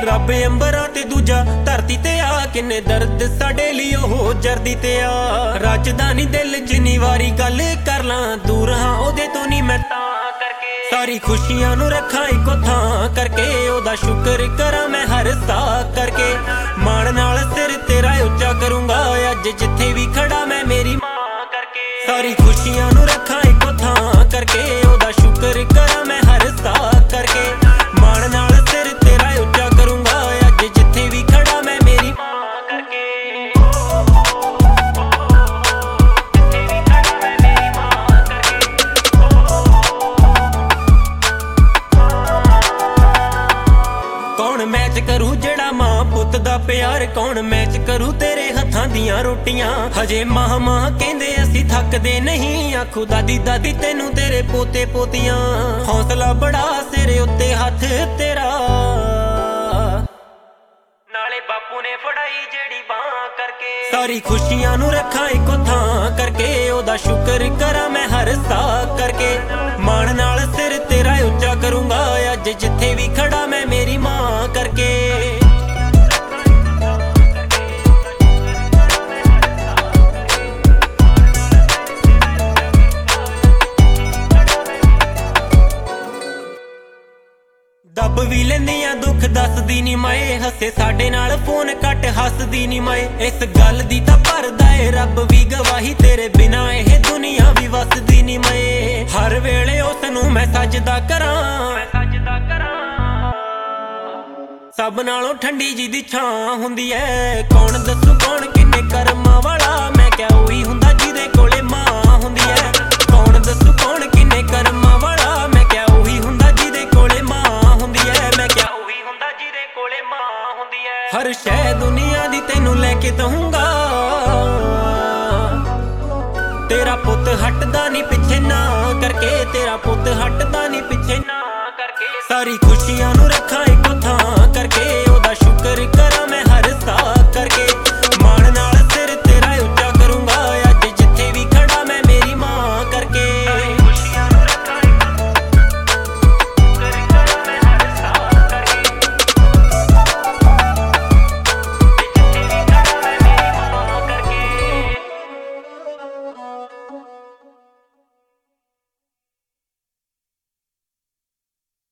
रब अंबरां ते दूजा धरती ते आ, किन्ने दर्द साडे लई ओह जरदी ते आ। रचदा नी दिल जिन्नी वारी गल कर लां, दूर हां ओहदे तो नी मैं तां करके। सारी खुशियां नू रखां इक्को थां करके, ओहदा शुकर करां मैं हर सा करके। माण नाल सिर तेरा उच्चा करूंगा, अज जिथे भी खड़ा मैं मेरी मां करके। सारी खुशियां नू रखां इक्को थां करके, ओहदा शुकर करां मैं हर सा करके। माण नाल सिर तेरा उच्चा करूंगा, अज जिथे भी खड़ा मैं मेरी मां करके। जिथे भी खड़ा मैं मेरी मां करके। कौन मैच करूं जेड़ा मां पुत दा प्यार, कौन मैच करूं तेरे हत्थां दियां रोटियां। हजे मां मां कहंदे असीं थकदे नहीं, आखू दादी दादी तैनू तेरे पोते पोतियां। हौसला बड़ा सिरे उत्ते हथ तेरा, नाले बापू ने फड़ाई जेड़ी बां करके। सारी खुशियां नू रखां इक्को थां करके, ओहदा शुकर करां मैं हर सा करके। माण नाल सिर तेरा उच्चा करूंगा, अज जिथे भी खड़ा मैं मेरी मां करके। दब भी लैंदियां दुख दसदी नी माए, हसे साडे नाल फोन घट हसदी नी माए। इस गल दी तां भरदा ए रब भी गवाही, तेरे बिना एह दुनिया भी वसदी नी माए। हर वेले उसनू मैं सजदा करां, सब नालों ठंडी जी दी छां हुंदी ऐ। कौन दस्सू कौन किन्ने कर्मां वाला, मैं क्या ओही हुंदा जिहदे कोले मां हुंदी ऐ। कौन दस्सू कौन किन्ने कर्मां वाला, मैं क्या ओही हुंदा जिहदे कोले मां हुंदी ऐ। मैं क्या ओही हुंदा जिहदे कोले मां हुंदी ऐ। हर शै दुनिया दी तैनू लैके दूंगा, तेरा पुत हटदा नी पिछे ना करके। तेरा पुत हटदा नी पिछे ना करके। सारी खुशियां नू रखां इक